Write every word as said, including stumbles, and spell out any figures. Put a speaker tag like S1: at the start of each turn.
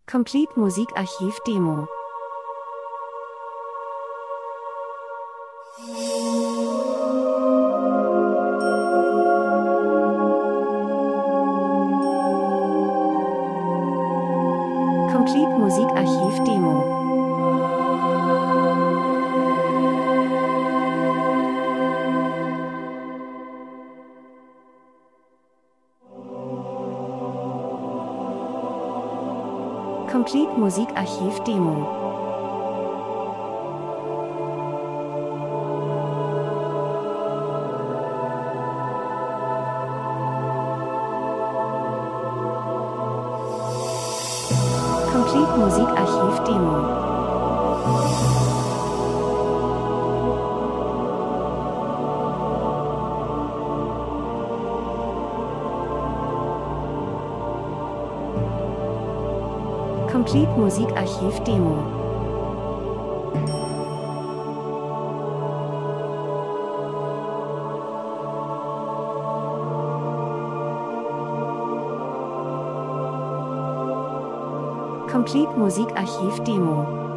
S1: Complete Musikarchiv Demo. Complete Musikarchiv Demo. Complete Musikarchiv Demo. Complete Musikarchiv Demo. Complete Musikarchiv Demo. Complete Musikarchiv Demo.